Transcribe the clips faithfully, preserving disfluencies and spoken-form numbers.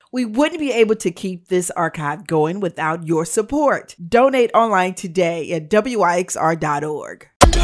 We wouldn't be able to keep this archive going without your support. Donate online today at W I X R dot org.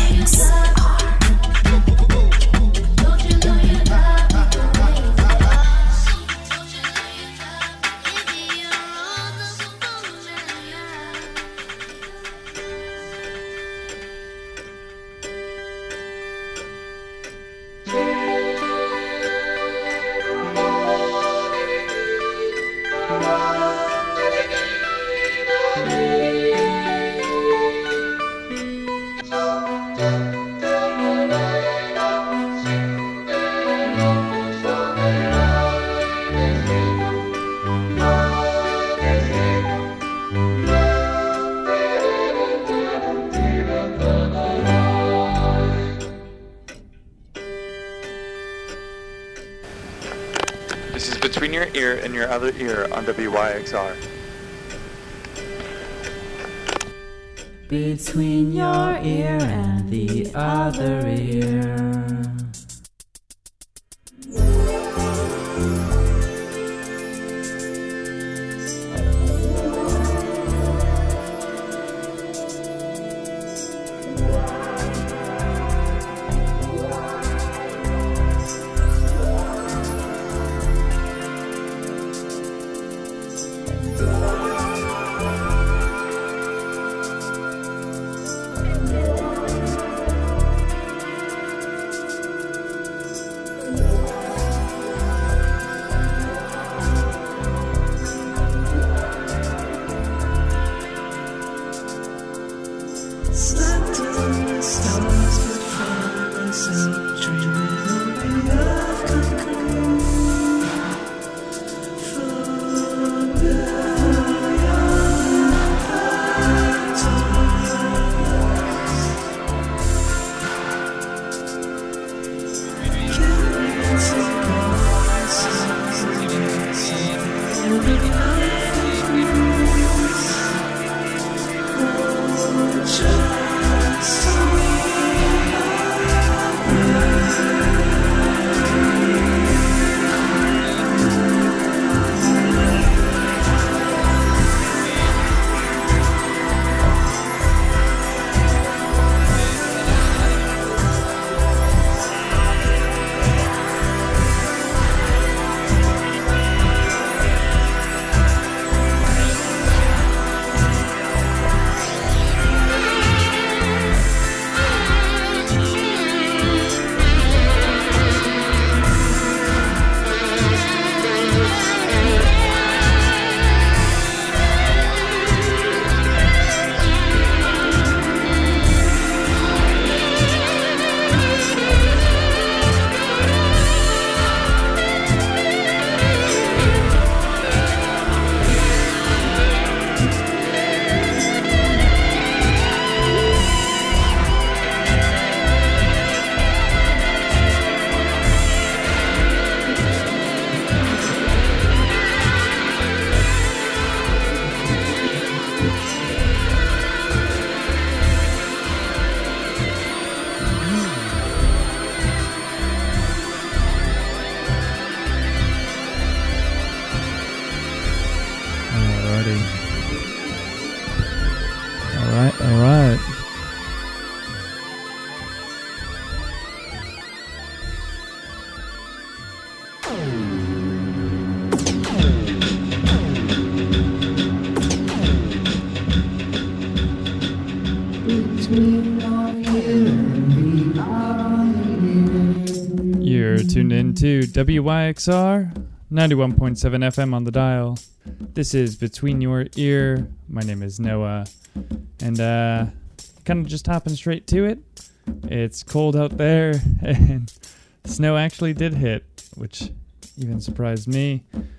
This is Between Your Ear and Your Other Ear on W Y X R. Between your ear and the other ear. You're tuned in to W Y X R, ninety-one point seven F M on the dial. This is Between Your Ear. My name is Noah. And uh, kind of just hopping straight to it. It's cold out there, and snow actually did hit, which even surprised me.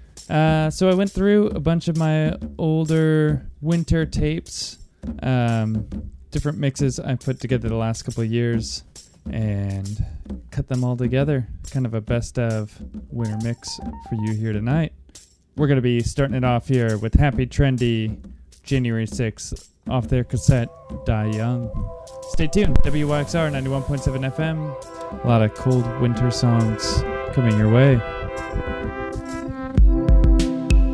Uh, so I went through a bunch of my older winter tapes, um, different mixes I put together the last couple of years, and cut them all together. Kind of a best of winter mix for you here tonight. We're going to be starting it off here with Happy Trendy, January sixth, off their cassette, Die Young. Stay tuned, W Y X R ninety-one point seven F M. A lot of cold winter songs coming your way.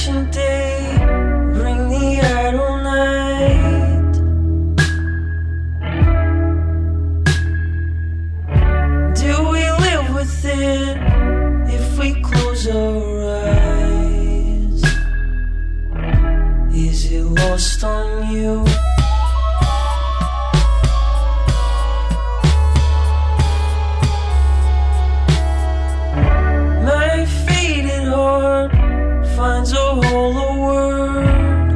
patient day, bring the idle night. Do we live with it if we close our eyes? Is it lost on you? Finds a hollow word.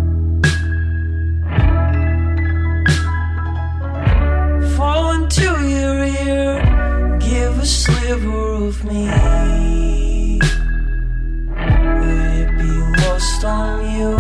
Fall into your ear, give a sliver of me. Will it be lost on you?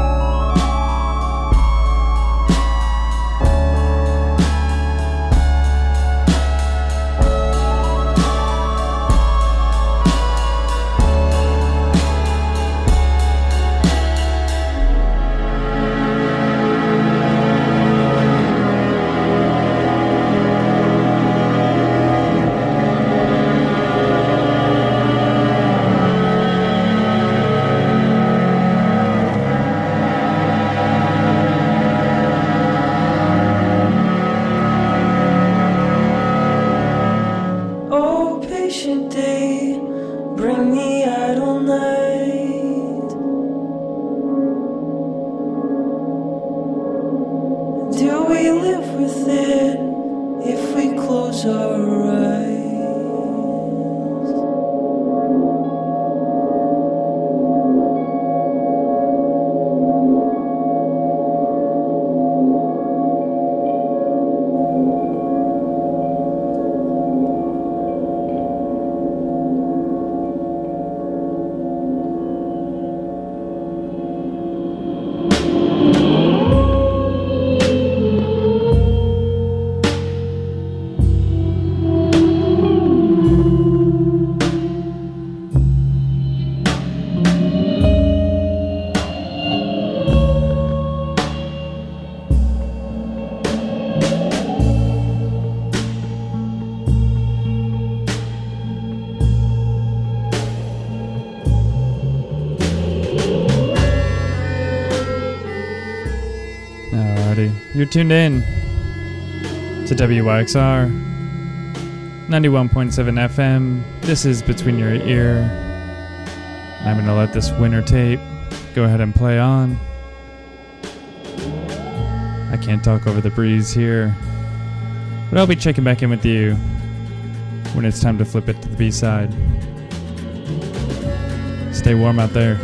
You're tuned in to W Y X R ninety-one point seven F M. This is Between Your Ear. And I'm going to let this winter tape go ahead and play on. I can't talk over the breeze here, but I'll be checking back in with you when it's time to flip it to the B-side. Stay warm out there.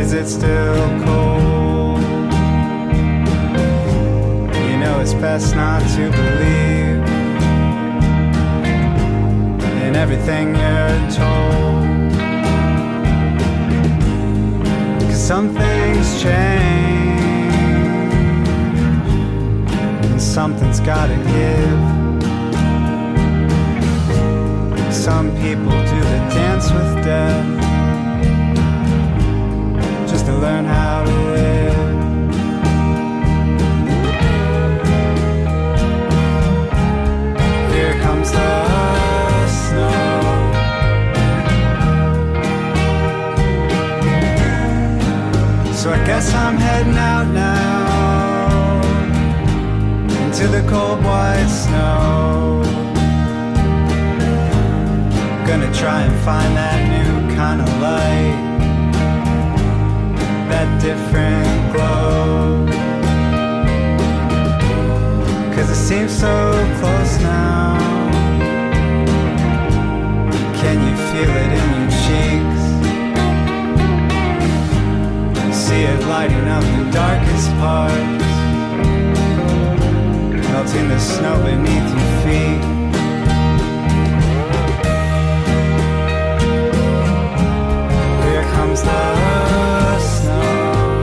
Is it still cold? You know it's best not to believe in everything you're told, 'cause some things change and something's gotta give. Some people do the dance with death just to learn how to live. Here comes the snow. So I guess I'm heading out now into the cold white snow. Gonna try and find that new kind of light, that different glow, 'cause it seems so close now. Can you feel it in your cheeks? See it lighting up the darkest parts, melting the snow beneath your feet. Here comes the snow.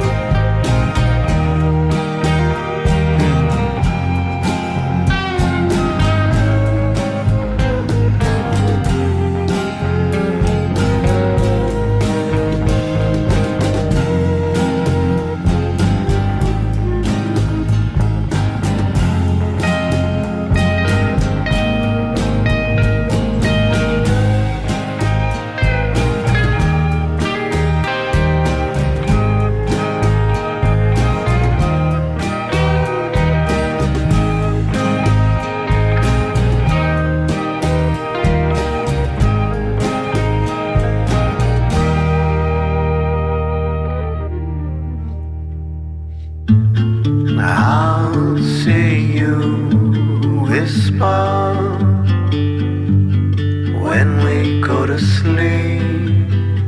I'll see you whisper when we go to sleep.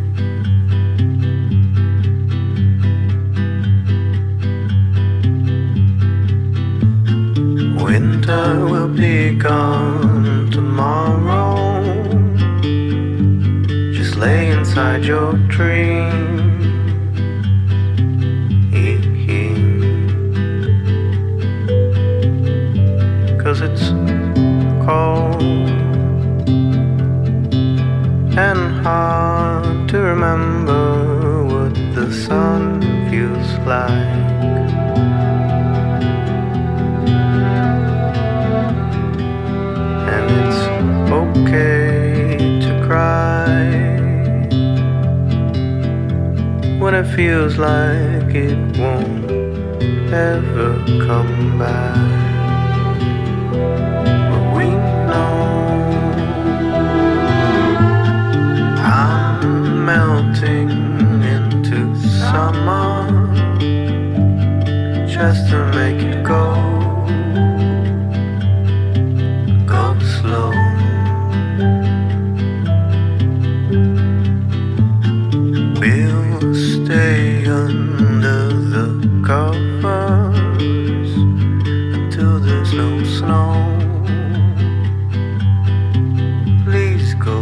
Winter will be gone tomorrow. Just lay inside your dream. It's cold and hard to remember what the sun feels like. And it's okay to cry when it feels like it won't ever come back. Melting into summer just to make it go, go slow. We'll stay under the covers until there's no snow. Please go.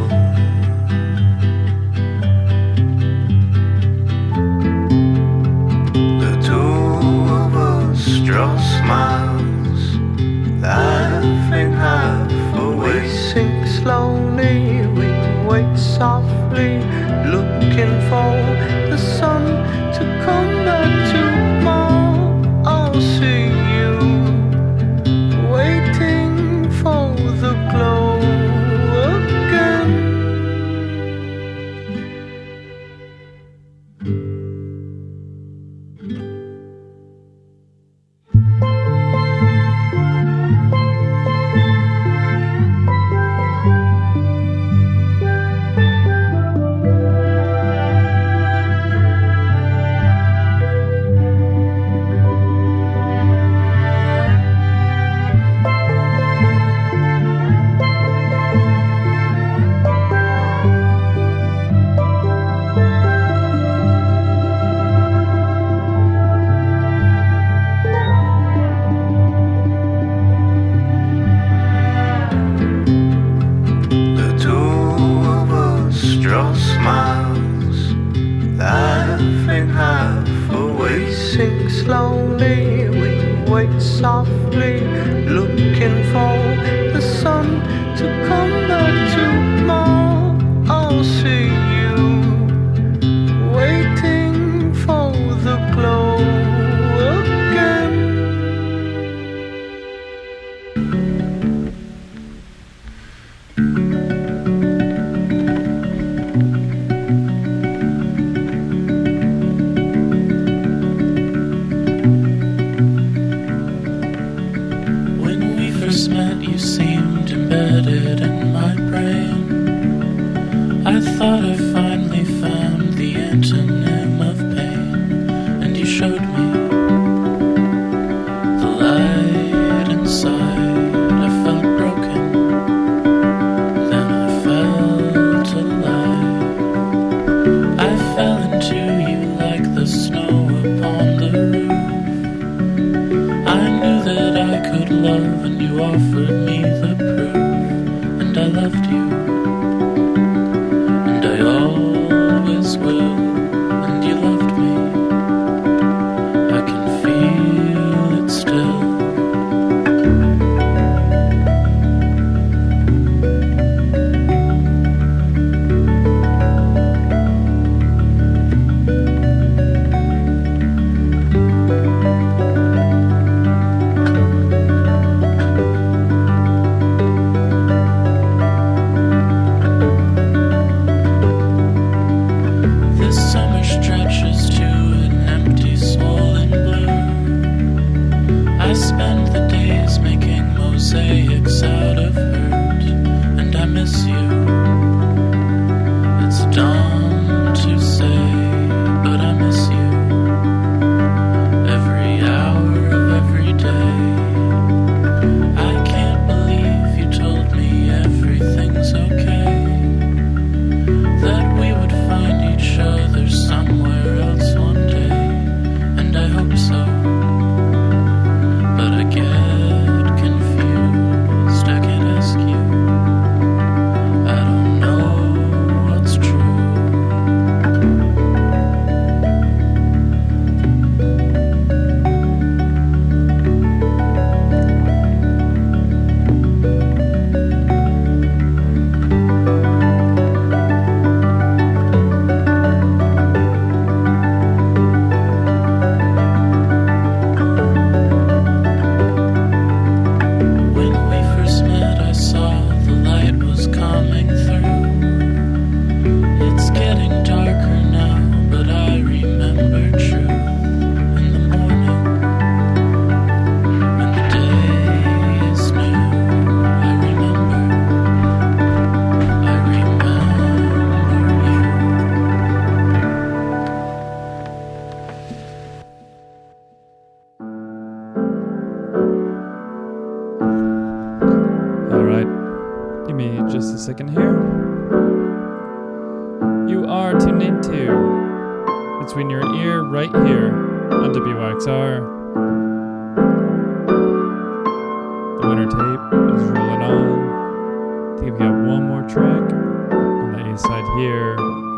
waiting slowly, we wait softly, looking for the sun to come back tomorrow. I'll see you waiting for the glow again. When we first met, you seemed embedded in my brain. I thought I finally found the antonym of pain, and you showed me the light inside. I felt broken, then I felt alive. I fell into you like the snow upon the roof. I knew that I could love, and you offered me the proof, and I loved you. And I always will, and you loved me. I can feel it still. This summer stretches to an empty soul in blue. I spend the days making mosaics out of hurt, and I miss you. It's dumb to say, but I miss you. Every hour of every day. I can't believe you told me everything's okay, that we would find each other somewhere else one day, and I hope so. But I get confused, I can't ask you. I don't know what's true. When we first met, I saw the light was coming through. It's getting darker now, but I remember truth in the morning. When the day is new, I remember, I remember you. All right. Give me just a second here. You are tuned into Between Your Ear right here on W Y X R. The winter tape is rolling on. I think we've got one more track on the A side here.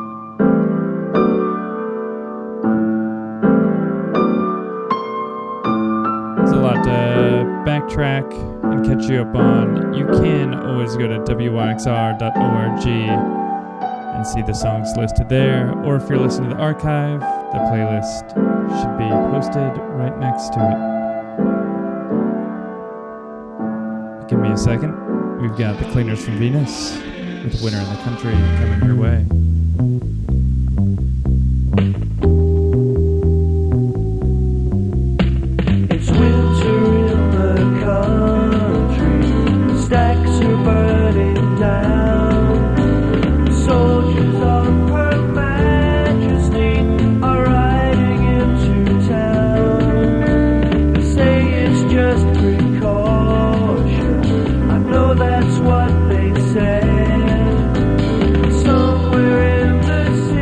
There's a lot to backtrack and catch you up on. You can always go to W Y X R dot org and see the songs listed there. Or if you're listening to the archive, the playlist should be posted right next to it. Give me a second. We've got the Cleaners from Venus with Winter in the Country coming your way. It's winter in the country, stacks are burning down. Soldiers of Her Majesty are riding into town. They say it's just precaution, I know that's what they said. Somewhere in the city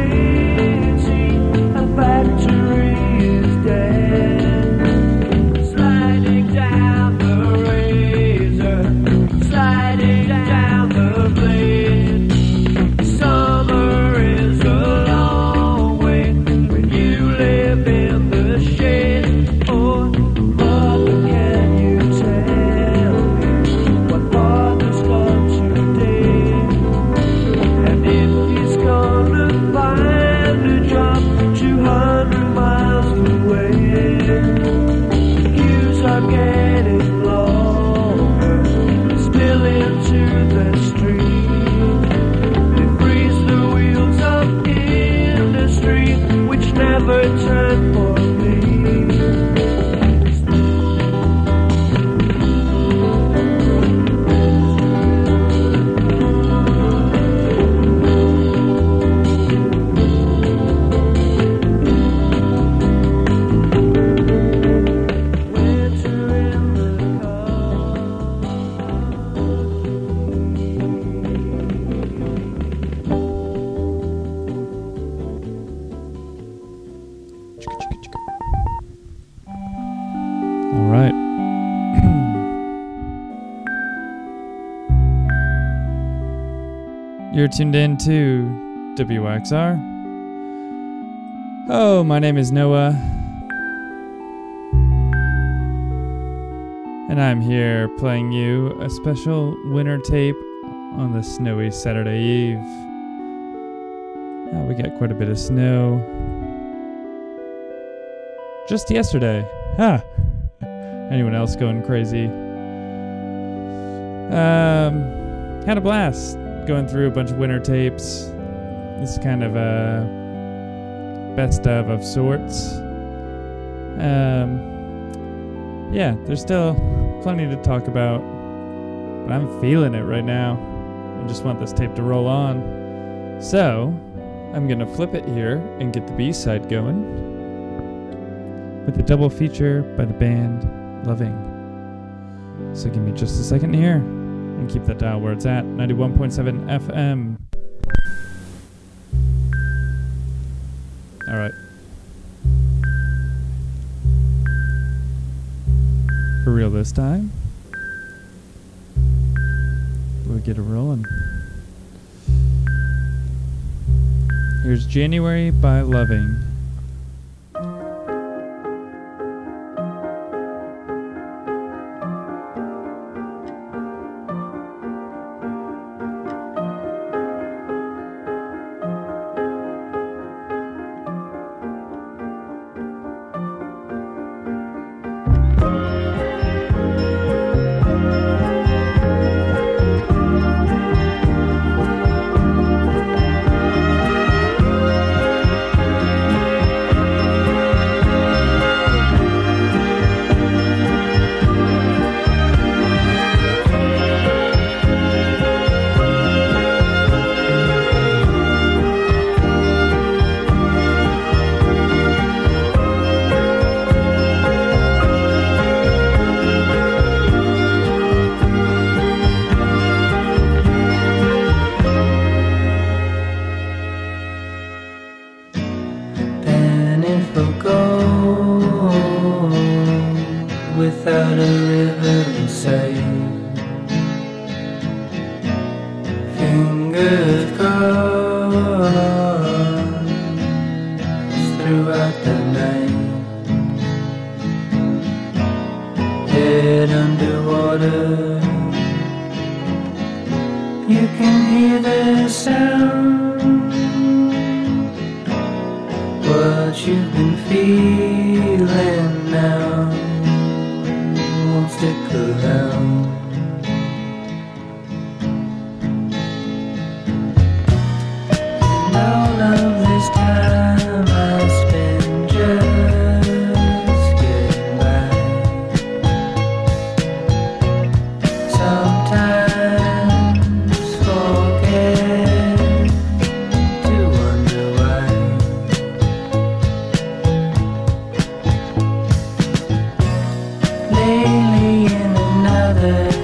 time for me. All right. You're tuned in to W Y X R. Oh, my name is Noah. And I'm here playing you a special winter tape on the snowy Saturday Eve. Uh, we got quite a bit of snow. Just yesterday. Huh. Anyone else going crazy? Um, had a blast going through a bunch of winter tapes. This is kind of a best of of sorts. Um, yeah, there's still plenty to talk about, but I'm feeling it right now. I just want this tape to roll on. So, I'm gonna flip it here and get the B-side going with a double feature by the band Loving. So give me just a second here and keep that dial where it's at, ninety-one point seven F M. Alright. For real this time. We'll get it rolling. Here's January by Loving. Without a river in sight, fingers crossed throughout the night, head underwater. You can hear the sound, what you've been feeling now won't stick around. And all of this time I spent just getting by. Sometimes forget to wonder why. Lately in another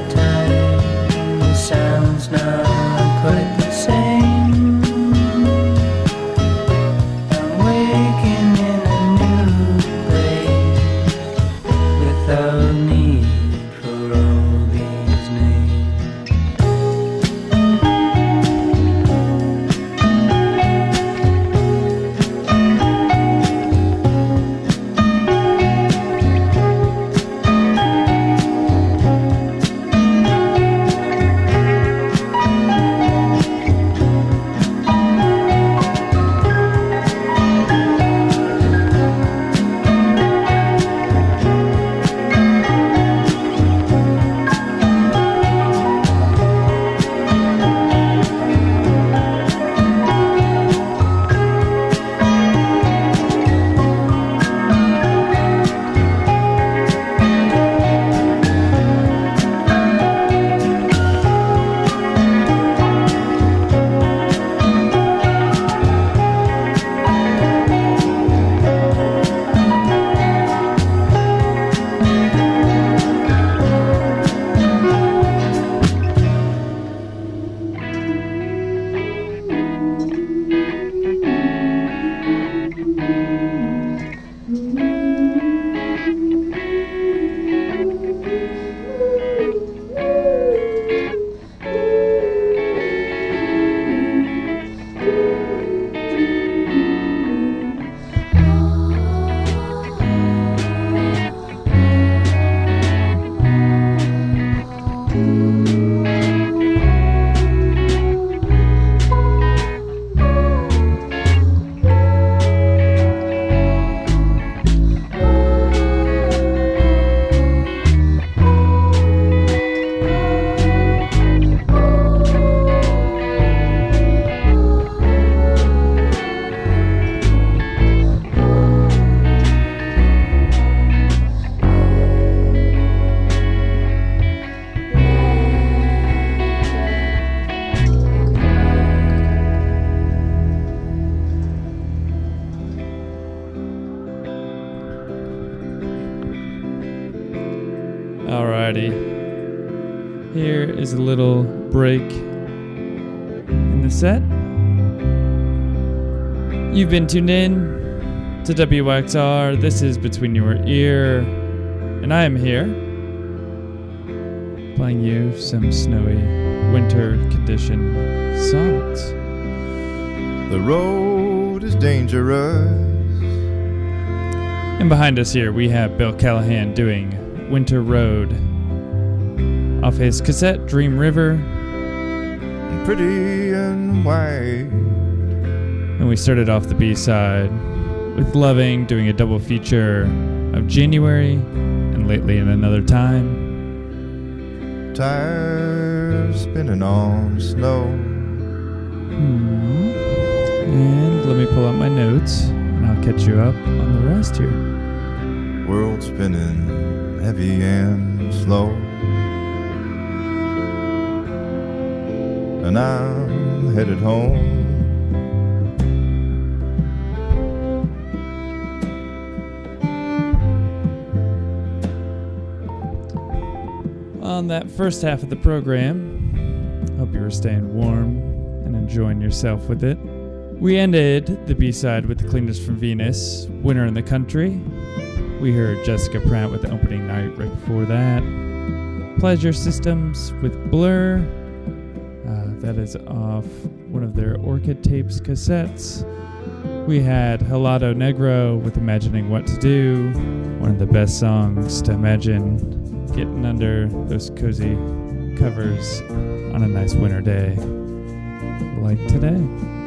Alrighty. Here is a little break in the set. You've been tuned in to W Y X R. This is Between Your Ear. And I am here playing you some snowy winter condition songs. The road is dangerous. And behind us here we have Bill Callahan doing Winter Road off his cassette Dream River. Pretty and white. And we started off the B-side with Loving doing a double feature of January and Lately in Another Time. Tires spinning on snow. Hmm. And let me pull out my notes and I'll catch you up on the rest here. World spinning heavy and slow. And I'm headed home. On that first half of the program, hope you were staying warm and enjoying yourself with it. We ended the B-side with The Cleanest from Venus, Winter in the Country. We heard Jessica Pratt with the opening night right before that. Pleasure Systems with Blur. Uh, that is off one of their Orchid Tapes cassettes. We had Helado Negro with Imagining What to Do. One of the best songs to imagine getting under those cozy covers on a nice winter day like today.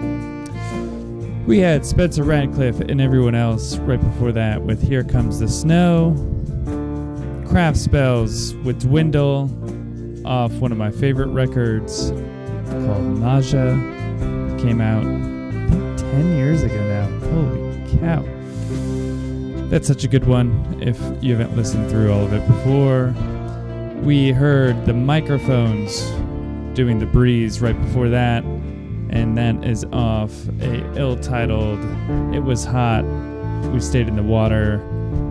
We had Spencer Radcliffe and everyone else right before that with Here Comes the Snow. Craft Spells with Dwindle off one of my favorite records called Nausea. It came out I think ten years ago now. Holy cow. That's such a good one if you haven't listened through all of it before. We heard The Microphones doing The Breeze right before that, and that is off a ill-titled It Was Hot, We Stayed in the Water,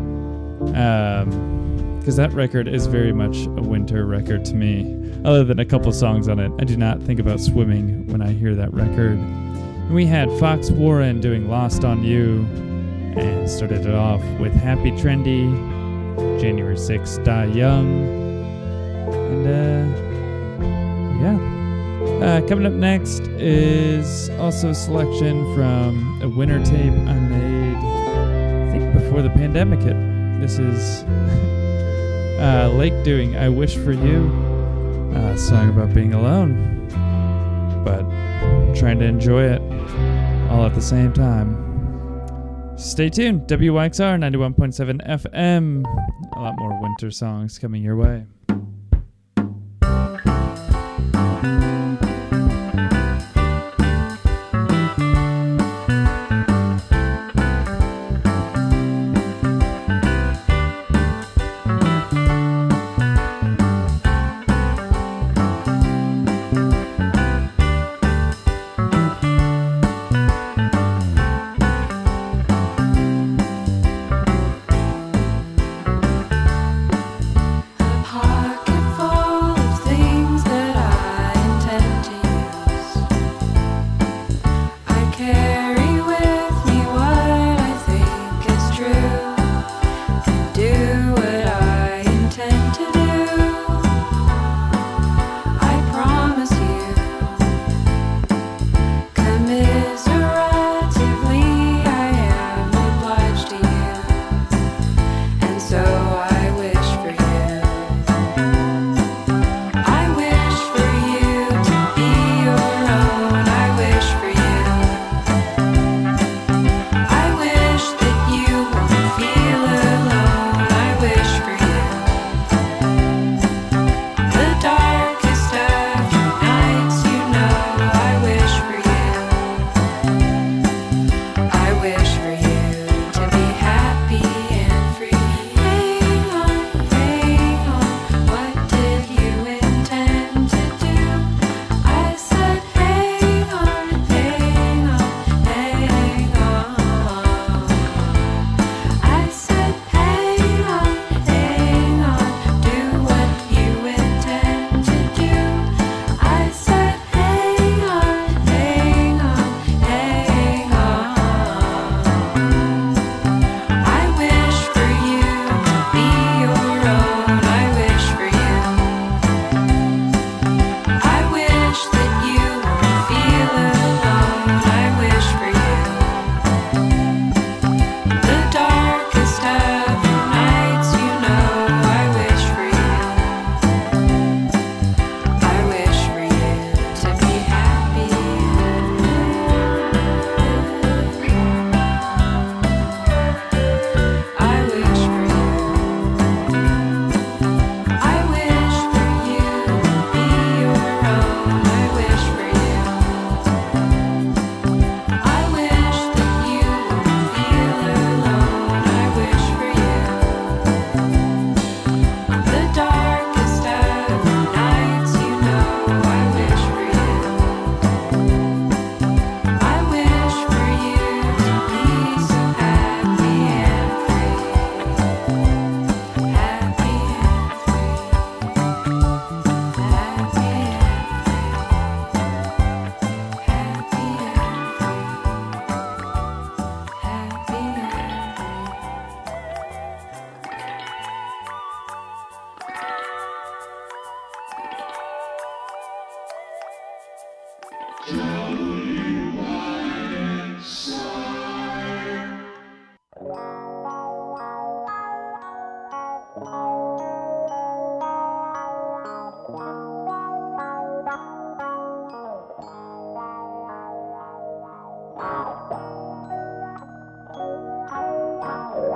because um, that record is very much a winter record to me. Other than a couple songs on it, I do not think about swimming when I hear that record. And we had Fox Warren doing Lost on You, and started it off with Happy Trendy, January sixth, Die Young, and uh, yeah. Uh, coming up next is also a selection from a winter tape I made, I think before the pandemic hit. This is uh, Lake doing I Wish For You, a song about being alone, but trying to enjoy it all at the same time. Stay tuned. W Y X R ninety-one point seven F M. A lot more winter songs coming your way. Apart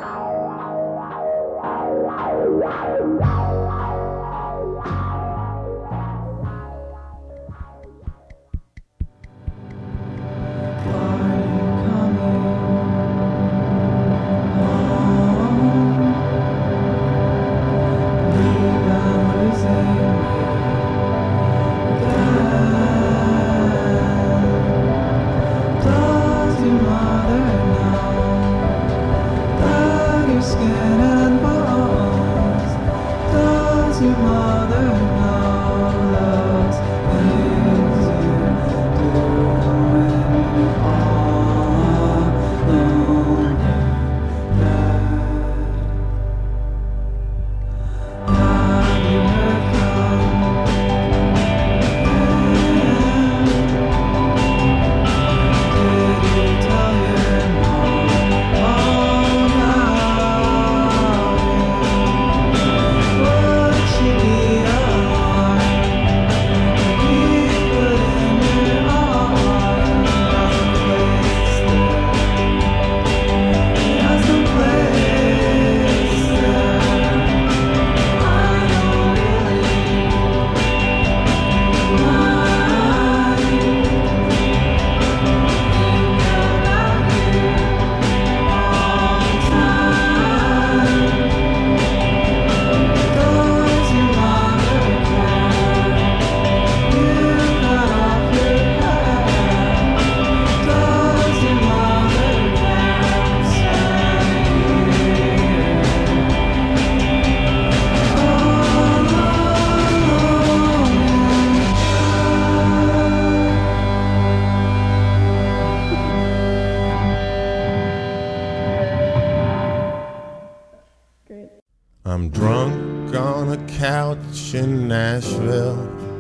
I'm drunk on a couch in Nashville,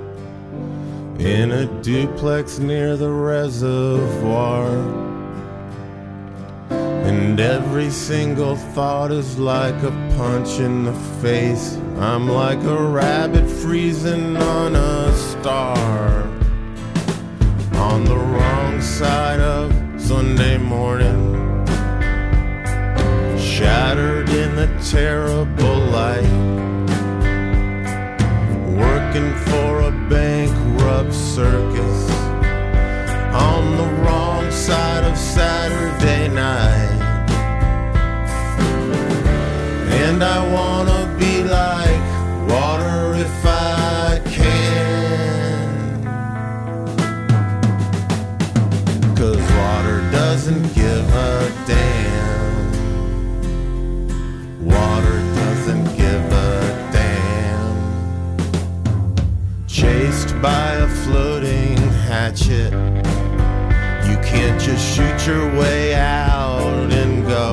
in a duplex near the reservoir, and every single thought is like a punch in the face. I'm like a rabbit freezing on a star, on the wrong side of Sunday morning, shattered in the terrible light, working for a bankrupt circus, on the wrong side of Saturday night. And I wanna be like water if I can, 'cause water doesn't give a damn. Water doesn't give a damn. Chased by a floating hatchet, you can't just shoot your way out and go.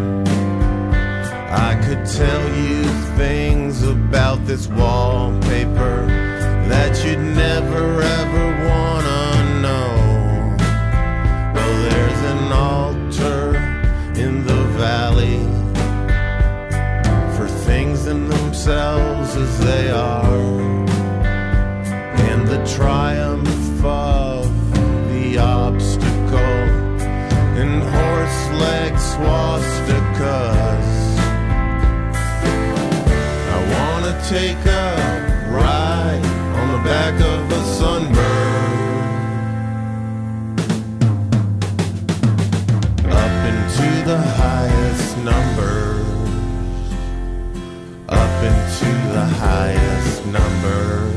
I could tell you things about this wallpaper that you'd never ever wanna know. Well, there's an altar in the valley for things in themselves as they are, and the triumph of the obstacle and horse leg swastikas. I wanna take a ride on the back of a sunbird, up into the highest numbers, up into the highest numbers.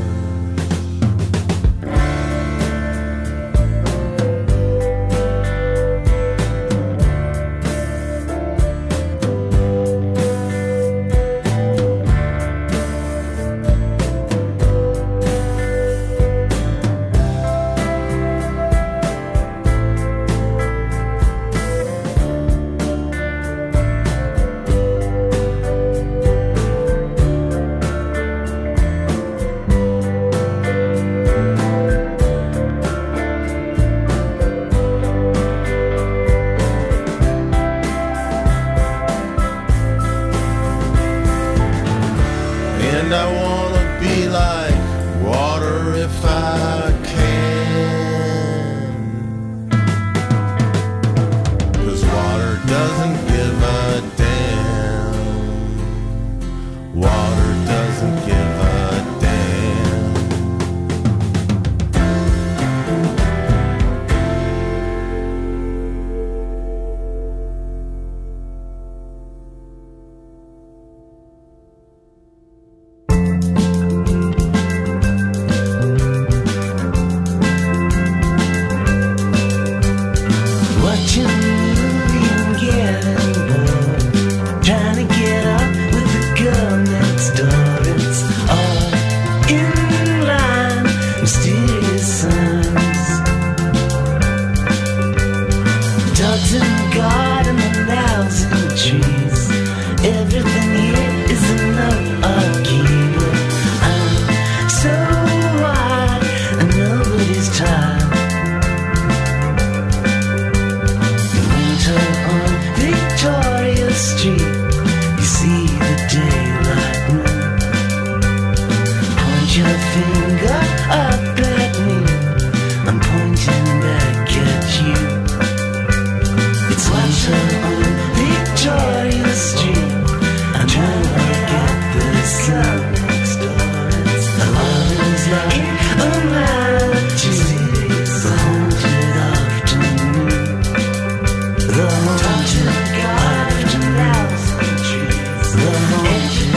street, you see the daylight moon. Point your finger up at me, I'm pointing back at you. It's winter on Victoria Street, and when we get the sun next door, the love is like a melody. The haunted afternoon, the haunted afternoon, the haunted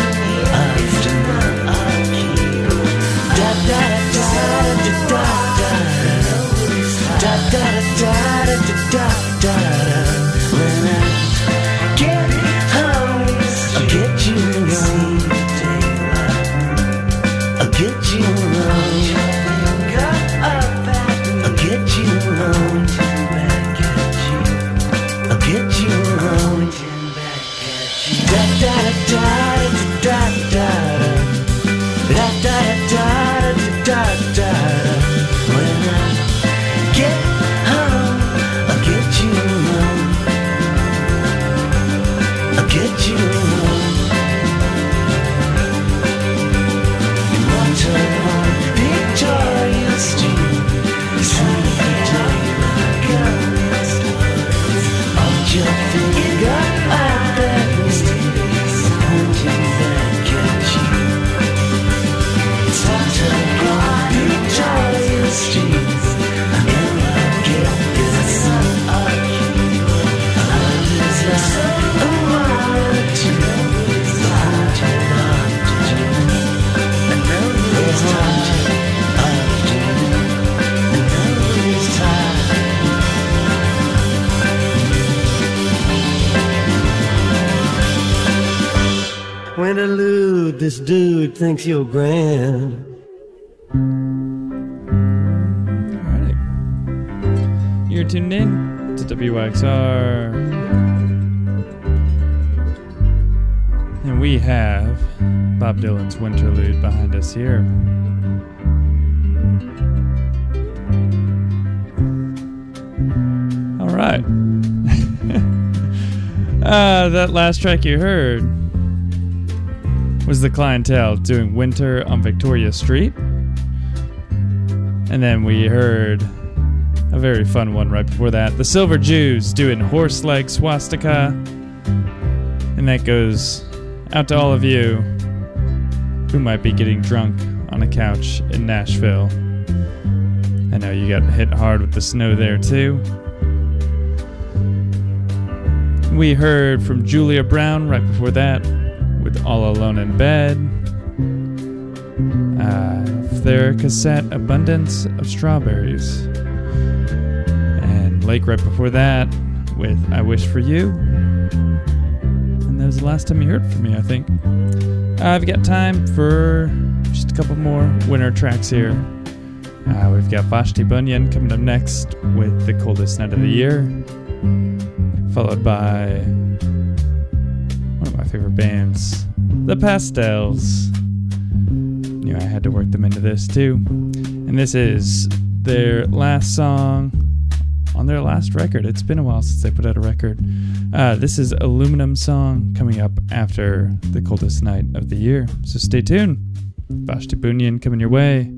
afternoon. Da da da da da da da da da da da da. When I get home, I'll get you alone. I'll get you alone. I'll get you alone. I'll get you alone. Da da da da da da da da da da. When I get home, I'll get you alone. I'll get you alone. You want to on Victoria Street, you see the daylight comes. Hold your finger up at me, I'm pointing back at you. It's hard to go Victoria Street, and then I get the sun up. Love is like a melody, the haunted afternoon, and now it's haunted afternoon, and now it's time. When I lose, this dude thinks you're grand. Alrighty. You're tuned in to W Y X R. And we have Bob Dylan's Winterlude behind us here. Alright. uh, that last track you heard was the Clientele doing Winter on Victoria Street. And then we heard a very fun one right before that. The Silver Jews doing Horse Leg Swastika. And that goes out to all of you who might be getting drunk on a couch in Nashville. I know you got hit hard with the snow there too. We heard from Julia Brown right before that with All Alone in Bed. Uh, their cassette Abundance of Strawberries. And Lake right before that with I Wish for You. And that was the last time you heard from me, I think. Uh, I've got time for just a couple more winter tracks here. Uh, we've got Vashti Bunyan coming up next with The Coldest Night of the Year. Followed by one of my favorite bands, The Pastels. Knew I had to work them into this too. And this is their last song on their last record. It's been a while since they put out a record. Uh, this is Aluminum Song coming up after The Coldest Night of the Year. So stay tuned. Vashti Bunyan coming your way.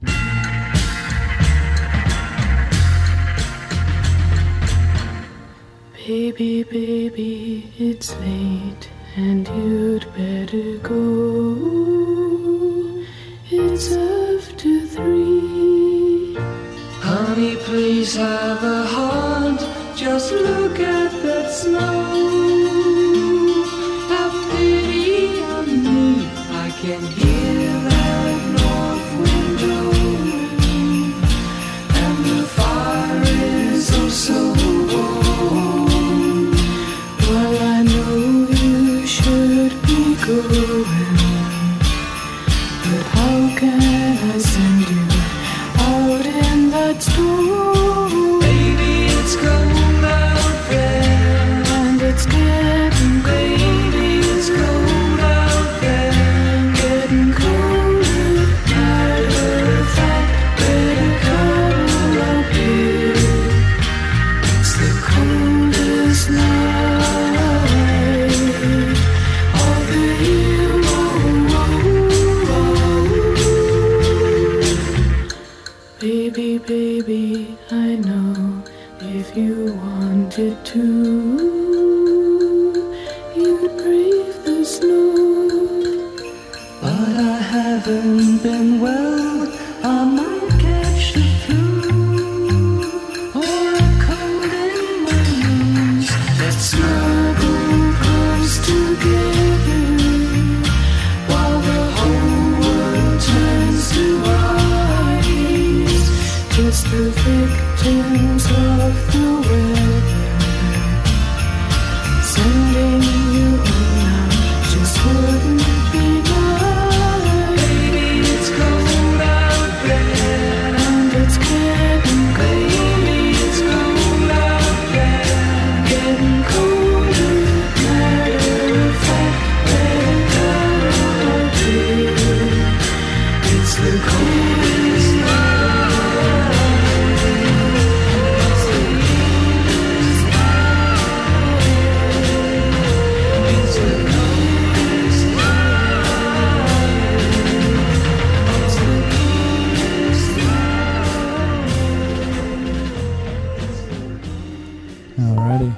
Baby, baby, it's late and you'd better go. It's after three. Honey, please have a heart. Just look at that snow. Have pity on me. I can hear that north wind blowing, and the fire is oh so warm. Well, I know you should be going, but how can I send you out in that storm? Baby, it's cold out there, and it's getting cold. Baby, it's cold out there, getting colder. Matter of fact, better cuddle up here. It's the coldest night snow. But I haven't been well. I might catch the flu or a cold in my nose. Let's snuggle close together while the whole world turns to ice. Just the victims of the weather, sending you on out just wouldn't be nice. Baby, it's cold out there, and it's getting cold. Baby, it's cold out there, getting colder. Matter of fact, let it go, dear. It's the coldest night. Alrighty.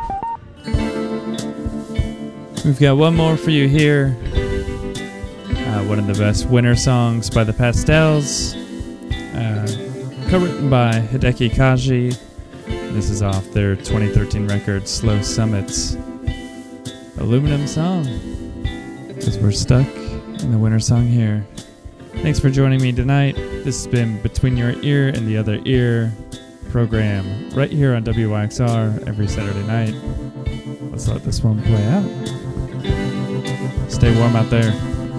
We've got one more for you here. Uh, one of the best winter songs by the Pastels. Uh, co-written by Hideki Kaji. This is off their twenty thirteen record, Slow Summits. Aluminum song. Because we're stuck in the winter song here. Thanks for joining me tonight. This has been Between Your Ear and the Other Ear program right here on W Y X R every Saturday night. Let's let this one play out. Stay warm out there.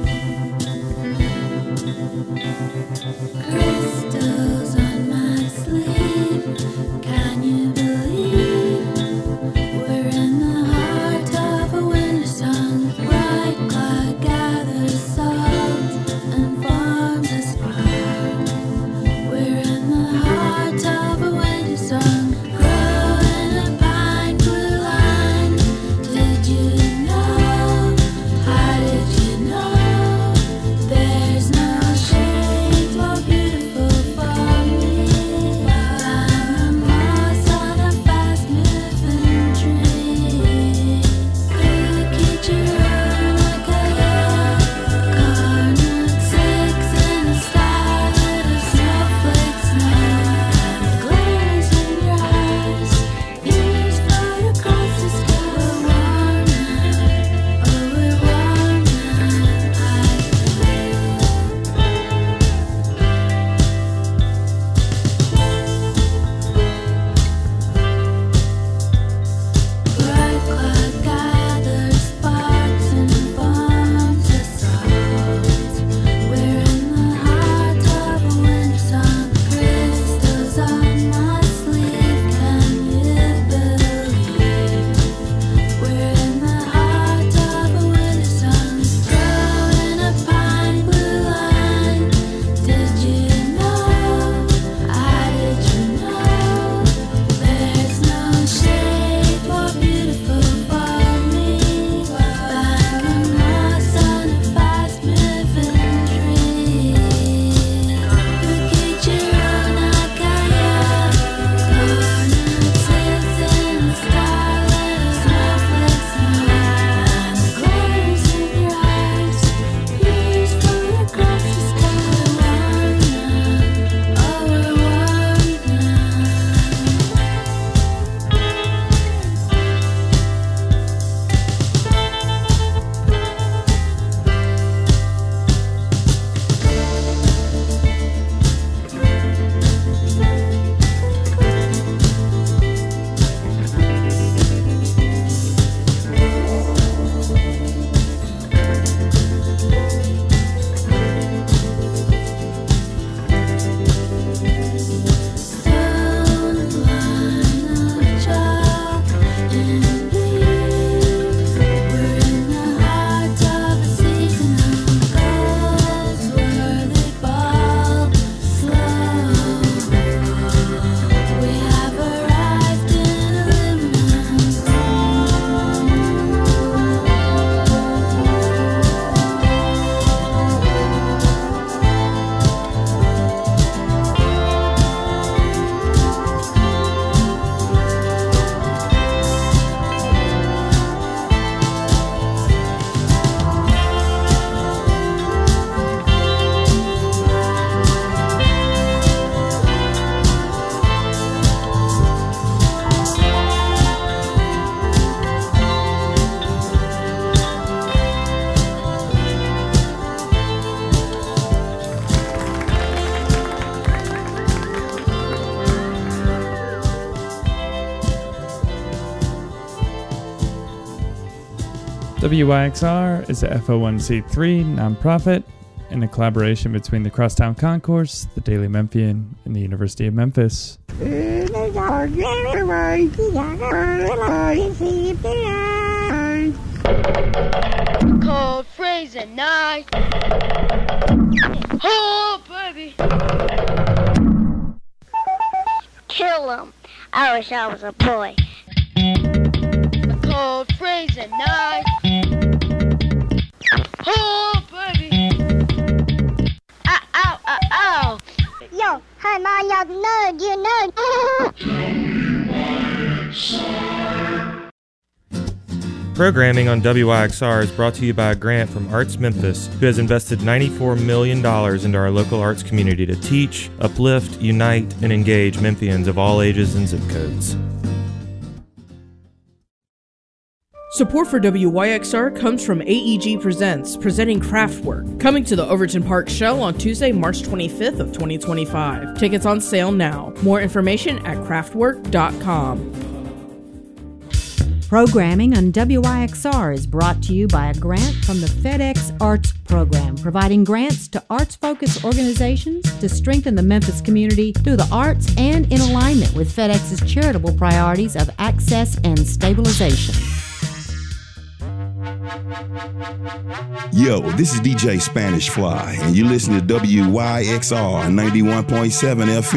Crystals on my sleeve. Can you believe we're in the heart of a winter song? Bright cloud gathers salt and forms a spark. We're in the heart of a winter song. Grow in a pine blue line. Did you know? How did you know? There's no shade more beautiful for W Y X R is a F oh one c three nonprofit in a collaboration between the Crosstown Concourse, the Daily Memphian, and the University of Memphis. Cold freezing night. Oh, baby. Kill him. I wish I was a boy. Cold freezing night. Oh, baby. Ow, ow, ow, ow. Yo, hi, man, y'all nerd, you nerd. Programming on W Y X R is brought to you by a grant from Arts Memphis, who has invested ninety-four million dollars into our local arts community to teach, uplift, unite, and engage Memphians of all ages and zip codes. Support for W Y X R comes from A E G Presents, presenting Craftwork, coming to the Overton Park Show on Tuesday, March twenty-fifth of twenty twenty-five. Tickets on sale now. More information at craftwork dot com. Programming on W Y X R is brought to you by a grant from the FedEx Arts Program, providing grants to arts-focused organizations to strengthen the Memphis community through the arts and in alignment with FedEx's charitable priorities of access and stabilization. Yo, this is D J Spanish Fly, and you listen to W Y X R ninety-one point seven F M.